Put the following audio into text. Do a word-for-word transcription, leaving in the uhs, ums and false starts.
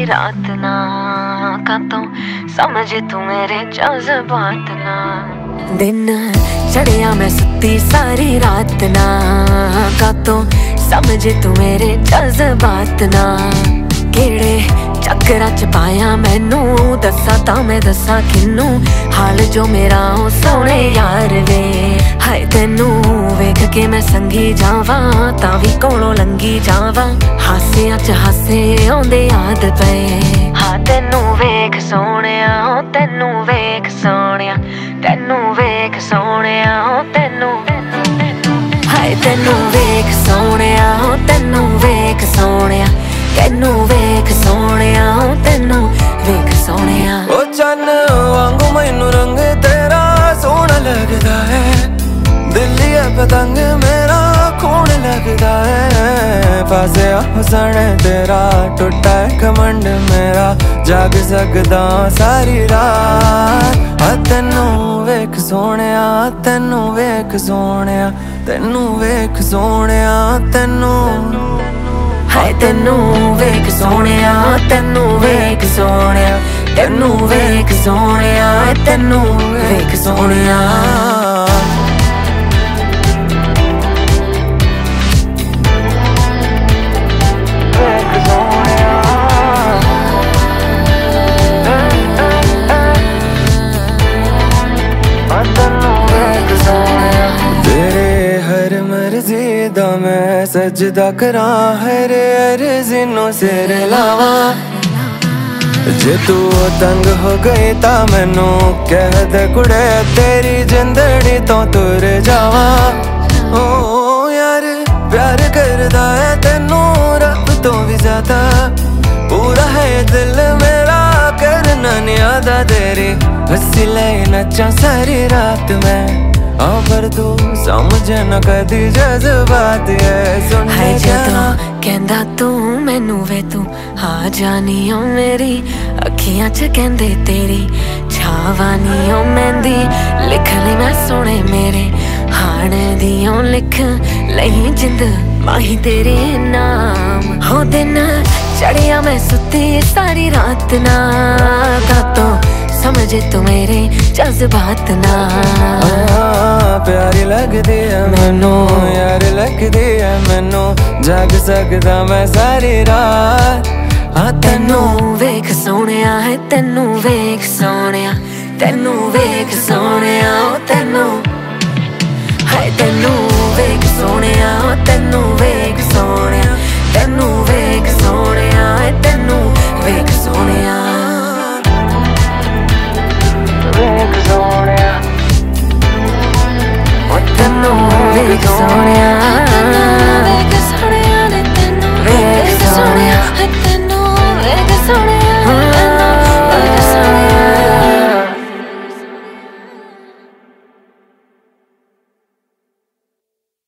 सारी रात ना कातों समझ तू मेरे जज्बात ना। दिन चढ़िया मैं सुती सारी रात ना कातों समझ तू मेरे जज्बात ना। केड़े चक्करा च पाया मैनू दसा तां मैं दसा किनू हाल जो मेरा ओ सोने यार वे। हाय तेनू वेख के मैं संगी जावा तां भी कोलों लंगी जावा। हासियां च हासे आउंदे याद पे हाँ तेनू वेख सोहणिया ओ तेनू वेख सोहणिया तेनू वेख सोहणिया ओ तेनू हाय तेनू वेख सोहणिया ओ तेनू वेख सोहणिया तेनू वेख सोहणिया तेनू वेख सोहणिया। ओ चन्न वांगू मैनू रंग तेरा सोहना लगदा है। दिल्ली है पतंग मेरा खून लगदा है। फासिया हुसन तेरा टुटा है घमंड मेरा जाग सकदा सारी रात। आ तेनू वेख सोहणिया तेनू वेख सोहणिया तेनू वेख सोहणिया तेनू हाय तेनू वेख सोहणिया तेनू वेख सोहणिया तेनू वेख सोहणिया तेनू वेख सोहणिया। मैं सजदा करा हर अर्ज़ी नू सिर लावा। जे तू तंग हो गई ता मैनू कह दे कुड़े तेरी जिंदड़ी तो तुर जावा। ओ यार प्यार करदा है तेनू रब तो भी ज्यादा पूरा है दिल मेरा करना नहीं आता तेरी हंसी ले नचा सारी रात में। पर तू समझ न कदी जज्बात है सुन हाय जदों कहंदा तू मैनू वे तू आ जानी ओ मेरी अखियां च कहंदे तेरी छावानी ओ मेहंदी लिख ले मैं सोने मेरे हाण दियों लिख लई जिंद माही तेरे नाम। हो दिन चढ़िया मैं सुती सारी रात ना कातों समझ तू मेरे जज्बात ना। प्यारी लगदी है मैनू यार लगदी है मैनू जाग सकदा मैं सारी रात। हाँ तेनू वेख सोहणिया है तेनू वेख सोहणिया तेनू वेख सोहणिया तेनू